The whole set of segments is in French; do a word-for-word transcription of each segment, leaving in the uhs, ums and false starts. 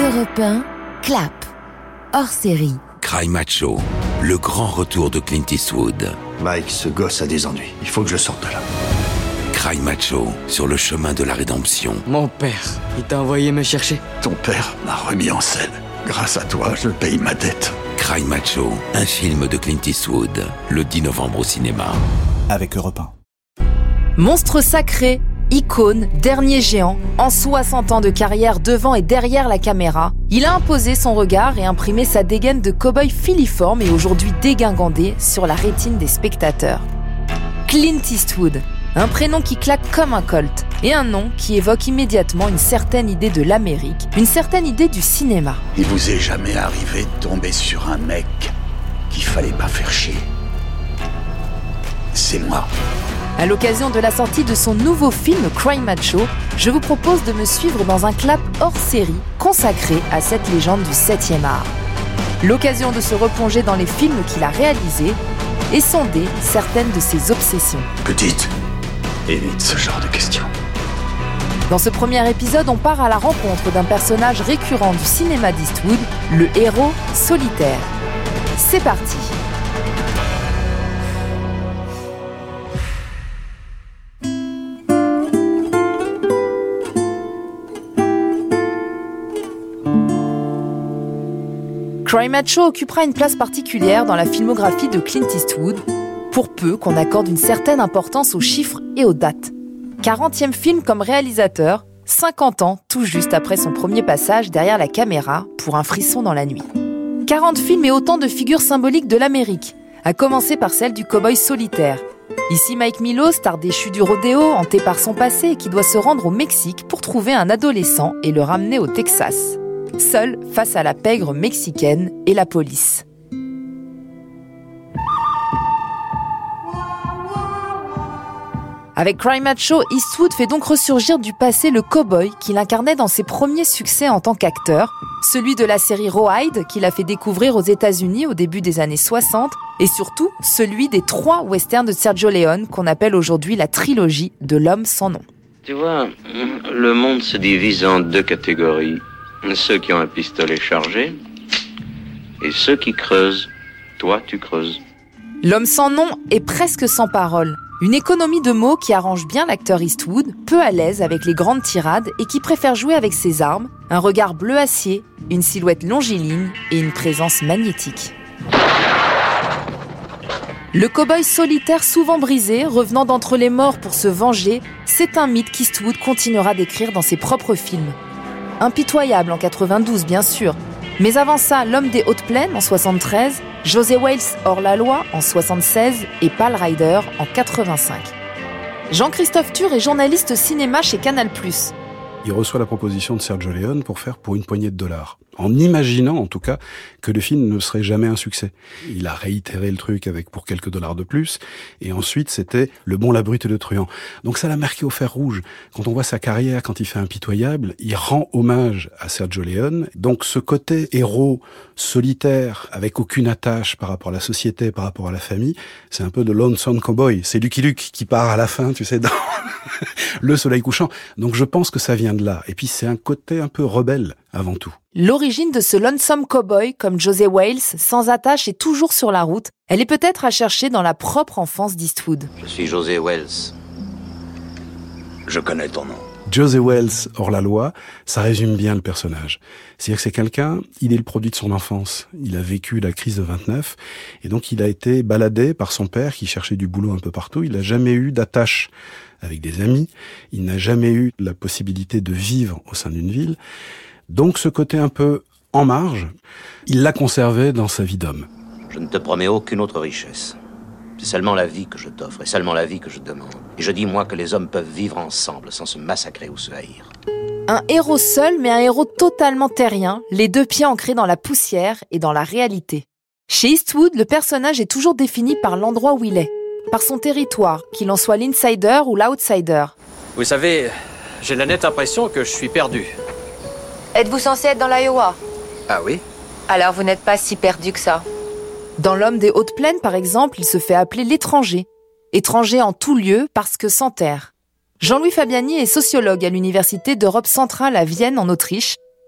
Europe un, Clap, hors série. Cry Macho, le grand retour de Clint Eastwood. Mike, ce gosse a des ennuis. Il faut que je sorte de là. Cry Macho, sur le chemin de la rédemption. Mon père, il t'a envoyé me chercher. Ton père m'a remis en scène. Grâce à toi, je paye ma dette. Cry Macho, un film de Clint Eastwood, le dix novembre au cinéma. Avec Europe un. Monstre sacré, icône, dernier géant, en soixante ans de carrière devant et derrière la caméra, il a imposé son regard et imprimé sa dégaine de cow-boy filiforme et aujourd'hui dégingandé sur la rétine des spectateurs. Clint Eastwood, un prénom qui claque comme un colt et un nom qui évoque immédiatement une certaine idée de l'Amérique, une certaine idée du cinéma. Il vous est jamais arrivé de tomber sur un mec qu'il fallait pas faire chier. C'est moi. À l'occasion de la sortie de son nouveau film Cry Macho, je vous propose de me suivre dans un clap hors série consacré à cette légende du septième art. L'occasion de se replonger dans les films qu'il a réalisés et sonder certaines de ses obsessions. Petite, évite ce genre de questions. Dans ce premier épisode, on part à la rencontre d'un personnage récurrent du cinéma d'Eastwood, le héros solitaire. C'est parti! Cry Macho occupera une place particulière dans la filmographie de Clint Eastwood, pour peu qu'on accorde une certaine importance aux chiffres et aux dates. quarantième film comme réalisateur, cinquante ans tout juste après son premier passage derrière la caméra pour Un frisson dans la nuit. quarante films et autant de figures symboliques de l'Amérique, à commencer par celle du cow-boy solitaire. Ici Mike Milo, star déchu du rodéo, hanté par son passé et qui doit se rendre au Mexique pour trouver un adolescent et le ramener au Texas. Seul face à la pègre mexicaine et la police. Avec Cry Macho, Eastwood fait donc ressurgir du passé le cow-boy qu'il incarnait dans ses premiers succès en tant qu'acteur, celui de la série Rawhide qu'il a fait découvrir aux États-Unis au début des années soixante, et surtout celui des trois westerns de Sergio Leone qu'on appelle aujourd'hui la trilogie de l'homme sans nom. Tu vois, le monde se divise en deux catégories. Ceux qui ont un pistolet chargé et ceux qui creusent. Toi, tu creuses. L'homme sans nom est presque sans parole. Une économie de mots qui arrange bien l'acteur Eastwood, peu à l'aise avec les grandes tirades et qui préfère jouer avec ses armes, un regard bleu acier, une silhouette longiligne et une présence magnétique. Le cow-boy solitaire souvent brisé, revenant d'entre les morts pour se venger, c'est un mythe qu'Eastwood continuera d'écrire dans ses propres films. Impitoyable en quatre-vingt-douze, bien sûr. Mais avant ça, L'homme des hautes plaines en soixante-treize, José Wales hors la loi en soixante-seize et Pale Rider en quatre-vingt-cinq. Jean-Christophe Tur est journaliste cinéma chez Canal plus. Il reçoit la proposition de Sergio Leone pour faire pour une poignée de dollars, en imaginant en tout cas que le film ne serait jamais un succès. Il a réitéré le truc avec pour quelques dollars de plus, et ensuite c'était Le bon, la brute et le truand. Donc ça l'a marqué au fer rouge. Quand on voit sa carrière, quand il fait Impitoyable, il rend hommage à Sergio Leone. Donc ce côté héros solitaire, avec aucune attache par rapport à la société, par rapport à la famille, c'est un peu de Lonesome Cowboy. C'est Lucky Luke qui part à la fin, tu sais, dans Le soleil couchant. Donc je pense que ça vient de là. Et puis c'est un côté un peu rebelle avant tout. L'origine de ce lonesome cowboy, comme José Wales, sans attache et toujours sur la route, elle est peut-être à chercher dans la propre enfance d'Eastwood. Je suis José Wales. Je connais ton nom. José Wales hors la loi, ça résume bien le personnage. C'est-à-dire que c'est quelqu'un, il est le produit de son enfance. Il a vécu la crise de vingt-neuf, et donc il a été baladé par son père qui cherchait du boulot un peu partout. Il n'a jamais eu d'attache avec des amis. Il n'a jamais eu la possibilité de vivre au sein d'une ville. Donc ce côté un peu en marge, il l'a conservé dans sa vie d'homme. Je ne te promets aucune autre richesse. C'est seulement la vie que je t'offre et seulement la vie que je demande. Et je dis, moi, que les hommes peuvent vivre ensemble sans se massacrer ou se haïr. Un héros seul, mais un héros totalement terrien, les deux pieds ancrés dans la poussière et dans la réalité. Chez Eastwood, le personnage est toujours défini par l'endroit où il est, par son territoire, qu'il en soit l'insider ou l'outsider. Vous savez, j'ai la nette impression que je suis perdu. Êtes-vous censé être dans l'Iowa? Ah oui? Alors vous n'êtes pas si perdu que ça. Dans L'homme des hautes plaines, par exemple, il se fait appeler l'étranger. Étranger en tout lieu parce que sans terre. Jean-Louis Fabiani est sociologue à l'Université d'Europe centrale à Vienne, en Autriche.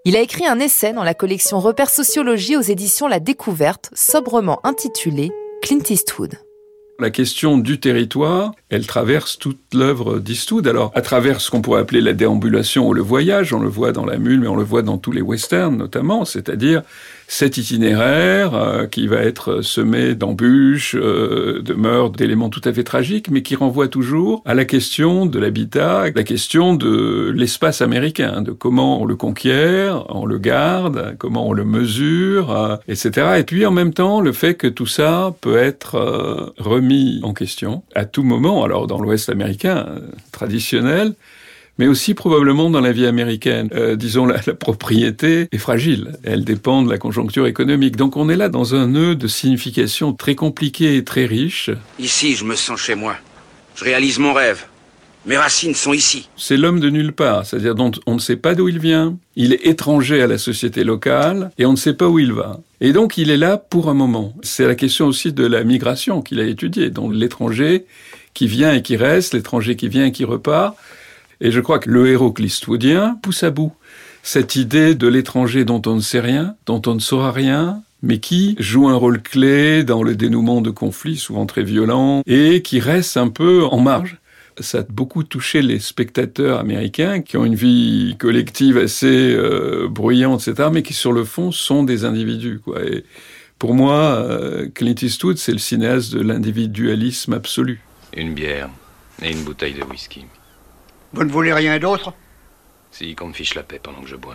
Il a écrit un essai dans la collection Repères Sociologie aux éditions La Découverte, sobrement intitulé Clint Eastwood. La question du territoire, elle traverse toute l'œuvre d'Eastwood. Alors, à travers ce qu'on pourrait appeler la déambulation ou le voyage, on le voit dans La Mule, mais on le voit dans tous les westerns notamment, c'est-à-dire cet itinéraire euh, qui va être semé d'embûches, euh, de meurtres, d'éléments tout à fait tragiques, mais qui renvoie toujours à la question de l'habitat, la question de l'espace américain, de comment on le conquiert, on le garde, comment on le mesure, euh, et cetera. Et puis en même temps, le fait que tout ça peut être euh, remis en question à tout moment, alors dans l'Ouest américain euh, traditionnel, mais aussi probablement dans la vie américaine. Euh, disons, la, la propriété est fragile. Elle dépend de la conjoncture économique. Donc on est là dans un nœud de signification très compliqué et très riche. Ici, je me sens chez moi. Je réalise mon rêve. Mes racines sont ici. C'est l'homme de nulle part, c'est-à-dire dont on ne sait pas d'où il vient. Il est étranger à la société locale et on ne sait pas où il va. Et donc il est là pour un moment. C'est la question aussi de la migration qu'il a étudiée. Donc l'étranger qui vient et qui reste, l'étranger qui vient et qui repart. Et je crois que le héros eastwoodien pousse à bout cette idée de l'étranger dont on ne sait rien, dont on ne saura rien, mais qui joue un rôle clé dans le dénouement de conflits souvent très violents et qui reste un peu en marge. Ça a beaucoup touché les spectateurs américains qui ont une vie collective assez euh, bruyante, et cetera, mais qui sur le fond sont des individus, quoi. Et pour moi, euh, Clint Eastwood, c'est le cinéaste de l'individualisme absolu. Une bière et une bouteille de whisky. Vous ne voulez rien d'autre ? Si, qu'on me fiche la paix pendant que je bois.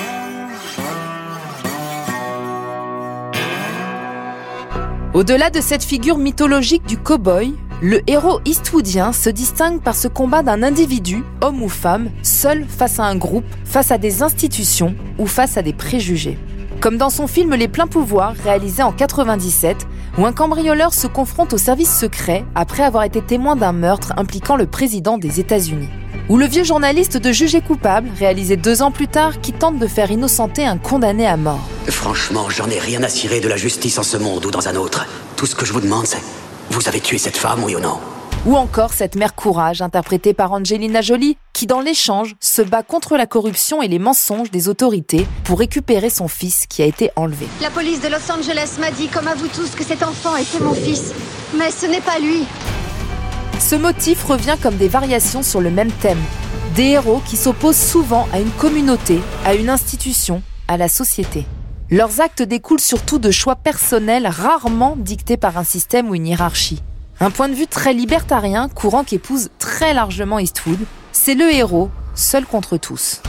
Au-delà de cette figure mythologique du cow-boy, le héros eastwoodien se distingue par ce combat d'un individu, homme ou femme, seul face à un groupe, face à des institutions ou face à des préjugés. Comme dans son film Les Pleins Pouvoirs, réalisé en quatre-vingt-dix-sept, où un cambrioleur se confronte au service secret après avoir été témoin d'un meurtre impliquant le président des États-Unis. Ou le vieux journaliste de Jugé coupable, réalisé deux ans plus tard, qui tente de faire innocenter un condamné à mort. Franchement, j'en ai rien à cirer de la justice en ce monde ou dans un autre. Tout ce que je vous demande, c'est... Vous avez tué cette femme, oui ou non ? Ou encore cette mère courage, interprétée par Angelina Jolie, qui dans l'échange se bat contre la corruption et les mensonges des autorités pour récupérer son fils qui a été enlevé. La police de Los Angeles m'a dit, comme à vous tous, que cet enfant était mon fils. Mais ce n'est pas lui. Ce motif revient comme des variations sur le même thème. Des héros qui s'opposent souvent à une communauté, à une institution, à la société. Leurs actes découlent surtout de choix personnels rarement dictés par un système ou une hiérarchie. Un point de vue très libertarien, courant qu'épouse très largement Eastwood, c'est le héros, seul contre tous.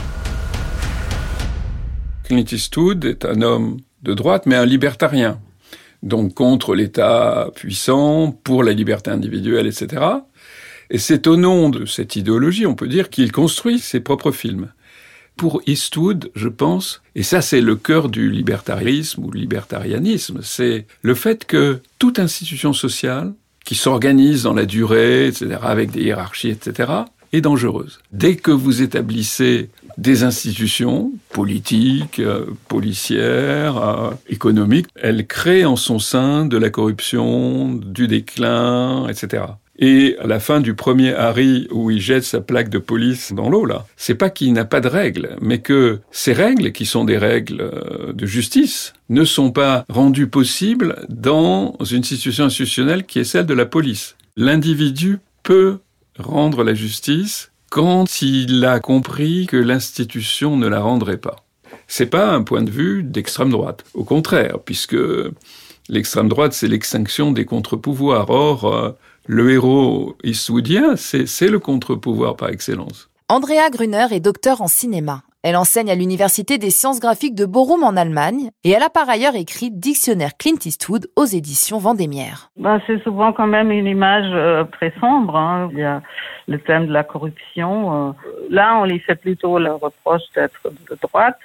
Clint Eastwood est un homme de droite, mais un libertarien. Donc contre l'État puissant, pour la liberté individuelle, et cetera. Et c'est au nom de cette idéologie, on peut dire, qu'il construit ses propres films. Pour Eastwood, je pense, et ça c'est le cœur du libertarisme ou libertarianisme, c'est le fait que toute institution sociale qui s'organise dans la durée, et cetera, avec des hiérarchies, et cetera, est dangereuse. Dès que vous établissez des institutions politiques, euh, policières, euh, économiques, elles créent en son sein de la corruption, du déclin, et cetera. Et à la fin du premier Harry, où il jette sa plaque de police dans l'eau, là, c'est pas qu'il n'a pas de règles, mais que ces règles, qui sont des règles de justice, ne sont pas rendues possibles dans une situation institutionnelle qui est celle de la police. L'individu peut rendre la justice quand il a compris que l'institution ne la rendrait pas. C'est pas un point de vue d'extrême droite. Au contraire, puisque l'extrême droite, c'est l'extinction des contre-pouvoirs. Or, euh, le héros eastwoodien, c'est, c'est le contre-pouvoir par excellence. Andrea Gruner est docteure en cinéma. Elle enseigne à l'Université des sciences graphiques de Bochum en Allemagne et elle a par ailleurs écrit Dictionnaire Clint Eastwood aux éditions Vendémiaire. Ben, c'est souvent quand même une image euh, très sombre. Hein. Il y a le thème de la corruption. Euh, là, on lui fait plutôt le reproche d'être de droite,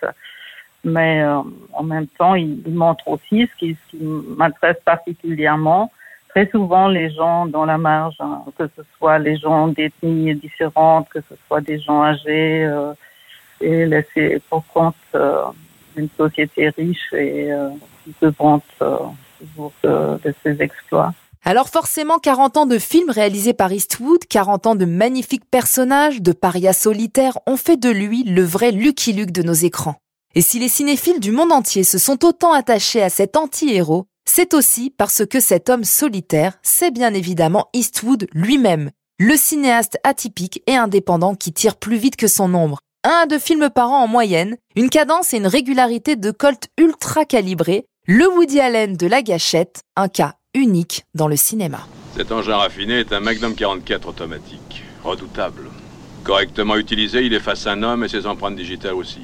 mais euh, en même temps, il, il montre aussi ce qui, ce qui m'intéresse particulièrement. Très souvent, les gens dans la marge, hein, que ce soit les gens d'ethnies différentes, que ce soit des gens âgés, euh, et laissés pour compte euh, d'une société riche et euh, qui se vante euh, toujours de, de ses exploits. Alors forcément, quarante ans de films réalisés par Eastwood, quarante ans de magnifiques personnages, de parias solitaires, ont fait de lui le vrai Lucky Luke de nos écrans. Et si les cinéphiles du monde entier se sont autant attachés à cet anti-héros, c'est aussi parce que cet homme solitaire, c'est bien évidemment Eastwood lui-même, le cinéaste atypique et indépendant qui tire plus vite que son ombre. Un à deux films par an en moyenne, une cadence et une régularité de Colt ultra calibrée, le Woody Allen de la gâchette, un cas unique dans le cinéma. Cet engin raffiné est un Magnum quarante-quatre automatique, redoutable. Correctement utilisé, il efface un homme et ses empreintes digitales aussi.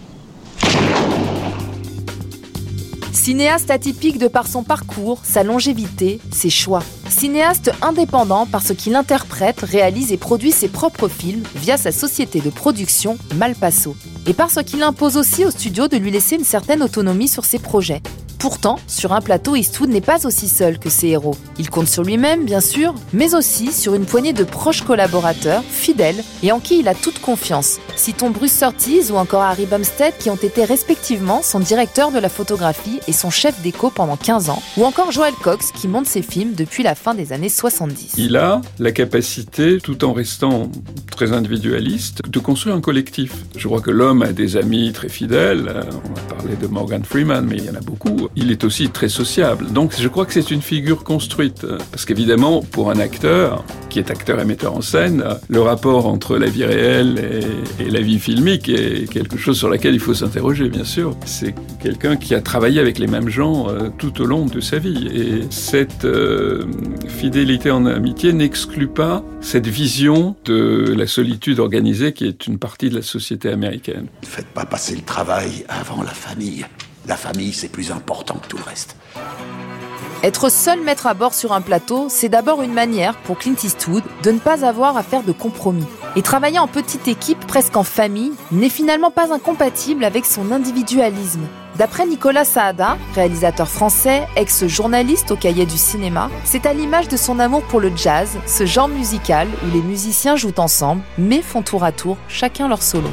Cinéaste atypique de par son parcours, sa longévité, ses choix. Cinéaste indépendant parce qu'il interprète, réalise et produit ses propres films via sa société de production Malpasso. Et parce qu'il impose aussi au studio de lui laisser une certaine autonomie sur ses projets. Pourtant, sur un plateau, Eastwood n'est pas aussi seul que ses héros. Il compte sur lui-même, bien sûr, mais aussi sur une poignée de proches collaborateurs, fidèles, et en qui il a toute confiance. Citons Bruce Surtees ou encore Harry Bumstead qui ont été respectivement son directeur de la photographie et son chef déco pendant quinze ans, ou encore Joel Cox qui monte ses films depuis la fin des années soixante-dix. Il a la capacité, tout en restant très individualiste, de construire un collectif. Je crois que l'homme a des amis très fidèles. On a parlé de Morgan Freeman, mais il y en a beaucoup. Il est aussi très sociable. Donc je crois que c'est une figure construite. Parce qu'évidemment, pour un acteur, qui est acteur et metteur en scène, le rapport entre la vie réelle et, et la vie filmique est quelque chose sur laquelle il faut s'interroger, bien sûr. C'est quelqu'un qui a travaillé avec les mêmes gens euh, tout au long de sa vie. Et cette euh, fidélité en amitié n'exclut pas cette vision de la solitude organisée qui est une partie de la société américaine. Ne faites pas passer le travail avant la famille. La famille, c'est plus important que tout le reste. Être seul maître à bord sur un plateau, c'est d'abord une manière pour Clint Eastwood de ne pas avoir à faire de compromis. Et travailler en petite équipe, presque en famille, n'est finalement pas incompatible avec son individualisme. D'après Nicolas Saada, réalisateur français, ex-journaliste au Cahier du cinéma, c'est à l'image de son amour pour le jazz, ce genre musical où les musiciens jouent ensemble, mais font tour à tour chacun leur solo.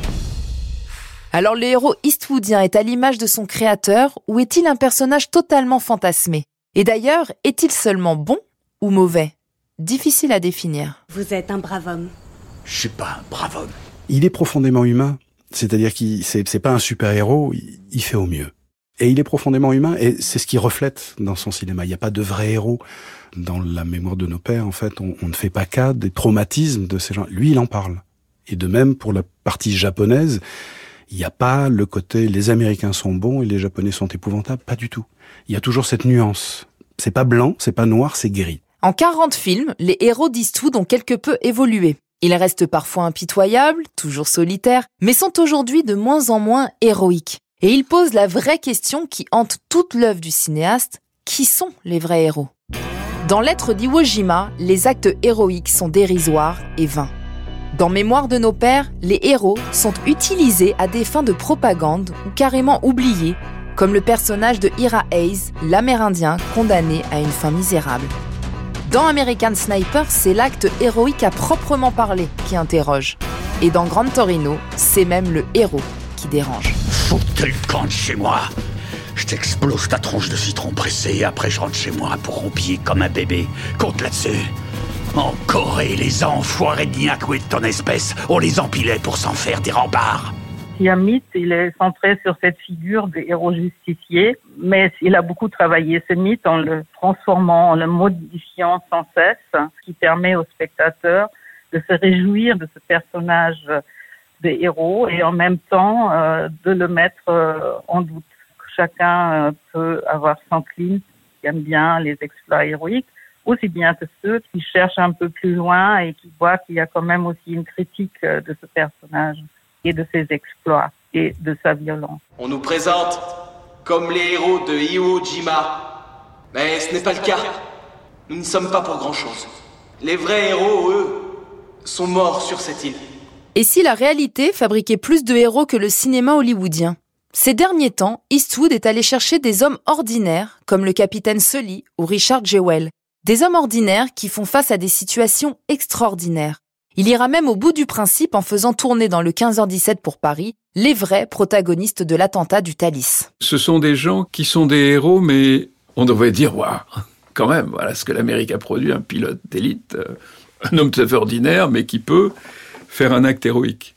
Alors le héros eastwoodien est à l'image de son créateur ou est-il un personnage totalement fantasmé ? Et d'ailleurs, est-il seulement bon ou mauvais ? Difficile à définir. Vous êtes un brave homme. Je suis pas un brave homme. Il est profondément humain. C'est-à-dire qu'il c'est, c'est pas un super-héros, il, il fait au mieux. Et il est profondément humain, et c'est ce qu'il reflète dans son cinéma. Il n'y a pas de vrai héros. Dans la mémoire de nos pères, en fait, on, on ne fait pas cas des traumatismes de ces gens. Lui, il en parle. Et de même, pour la partie japonaise, il n'y a pas le côté « les Américains sont bons et les Japonais sont épouvantables », pas du tout. Il y a toujours cette nuance. C'est pas blanc, c'est pas noir, c'est gris. En quarante films, les héros d'Eastwood ont quelque peu évolué. Ils restent parfois impitoyables, toujours solitaires, mais sont aujourd'hui de moins en moins héroïques. Et ils posent la vraie question qui hante toute l'œuvre du cinéaste, qui sont les vrais héros ? Dans Lettres d'Iwo Jima, les actes héroïques sont dérisoires et vains. Dans Mémoire de nos pères, les héros sont utilisés à des fins de propagande ou carrément oubliés, comme le personnage de Ira Hayes, l'Amérindien condamné à une fin misérable. Dans American Sniper, c'est l'acte héroïque à proprement parler qui interroge. Et dans Gran Torino, c'est même le héros qui dérange. Foutez le camp de chez moi. Je t'explose ta tronche de citron pressé et après je rentre chez moi pour roupiller comme un bébé. Compte là-dessus. En Corée, les enfoirés de Nyakwe de ton espèce, on les empilait pour s'en faire des remparts. Mythe, il est centré sur cette figure des héros justiciers, mais il a beaucoup travaillé ce mythe en le transformant, en le modifiant sans cesse, ce qui permet aux spectateurs de se réjouir de ce personnage des héros et en même temps euh, de le mettre euh, en doute. Chacun euh, peut avoir son Clint qui aime bien les exploits héroïques, aussi bien que ceux qui cherchent un peu plus loin et qui voient qu'il y a quand même aussi une critique euh, de ce personnage et de ses exploits et de sa violence. On nous présente comme les héros de Iwo Jima, mais ce n'est pas le cas. Nous ne sommes pas pour grand-chose. Les vrais héros, eux, sont morts sur cette île. Et si la réalité fabriquait plus de héros que le cinéma hollywoodien ? Ces derniers temps, Eastwood est allé chercher des hommes ordinaires, comme le capitaine Sully ou Richard Jewell. Des hommes ordinaires qui font face à des situations extraordinaires. Il ira même au bout du principe en faisant tourner dans le quinze heures dix-sept pour Paris les vrais protagonistes de l'attentat du Thalys. Ce sont des gens qui sont des héros, mais on devrait dire, waouh, quand même, voilà ce que l'Amérique a produit, un pilote d'élite, un homme tout à fait ordinaire, mais qui peut faire un acte héroïque.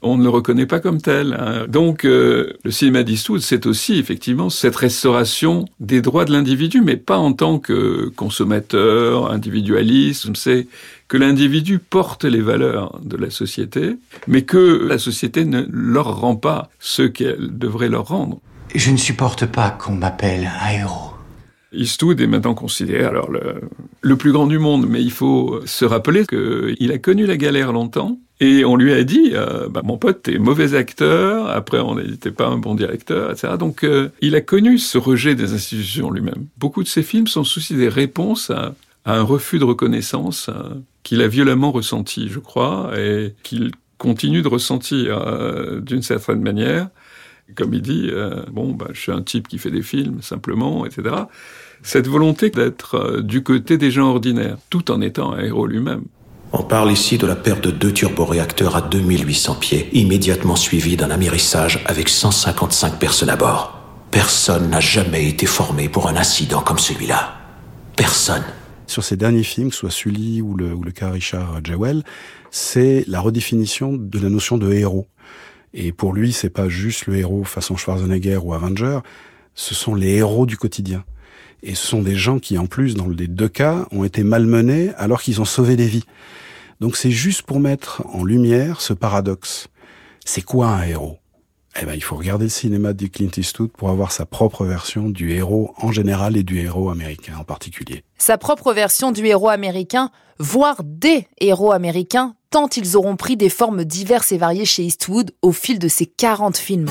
on ne le reconnaît pas comme tel. Hein. Donc, euh, le cinéma d'Eastwood, c'est aussi effectivement cette restauration des droits de l'individu, mais pas en tant que consommateur, individualiste. C'est que l'individu porte les valeurs de la société, mais que la société ne leur rend pas ce qu'elle devrait leur rendre. Je ne supporte pas qu'on m'appelle un héros. Eastwood est maintenant considéré alors le, le plus grand du monde, mais il faut se rappeler qu'il a connu la galère longtemps, et on lui a dit euh, bah, « Mon pote, t'es mauvais acteur, après on n'était pas un bon directeur, et cetera » Donc euh, il a connu ce rejet des institutions lui-même. Beaucoup de ses films sont aussi des réponses à, à un refus de reconnaissance euh, qu'il a violemment ressenti, je crois, et qu'il continue de ressentir euh, d'une certaine manière. Comme il dit, euh, bon, bah, je suis un type qui fait des films, simplement, et cetera. Cette volonté d'être euh, du côté des gens ordinaires, tout en étant un héros lui-même. On parle ici de la perte de deux turboréacteurs à deux mille huit cents pieds, immédiatement suivi d'un amérissage avec cent cinquante-cinq personnes à bord. Personne n'a jamais été formé pour un incident comme celui-là. Personne. Sur ces derniers films, que ce soit Sully ou le, ou le cas Richard Jewell, c'est la redéfinition de la notion de héros. Et pour lui, c'est pas juste le héros façon Schwarzenegger ou Avenger, ce sont les héros du quotidien. Et ce sont des gens qui, en plus, dans les deux cas, ont été malmenés alors qu'ils ont sauvé des vies. Donc c'est juste pour mettre en lumière ce paradoxe. C'est quoi un héros ? Eh ben, il faut regarder le cinéma de Clint Eastwood pour avoir sa propre version du héros en général et du héros américain en particulier. Sa propre version du héros américain, voire des héros américains, tant ils auront pris des formes diverses et variées chez Eastwood au fil de ses quarante films.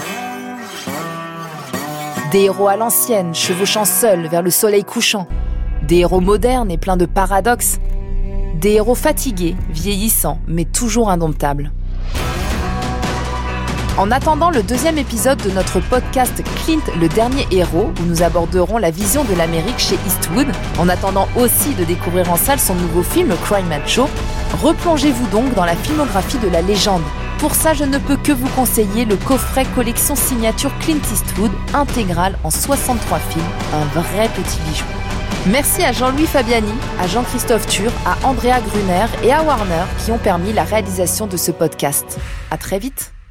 Des héros à l'ancienne, chevauchant seuls vers le soleil couchant. Des héros modernes et pleins de paradoxes. Des héros fatigués, vieillissants, mais toujours indomptables. En attendant le deuxième épisode de notre podcast Clint, le dernier héros, où nous aborderons la vision de l'Amérique chez Eastwood, en attendant aussi de découvrir en salle son nouveau film Cry Macho, replongez-vous donc dans la filmographie de la légende. Pour ça, je ne peux que vous conseiller le coffret collection signature Clint Eastwood, intégral en soixante-trois films, un vrai petit bijou. Merci à Jean-Louis Fabiani, à Jean-Christophe Tur, à Andrea Gruner et à Warner qui ont permis la réalisation de ce podcast. À très vite.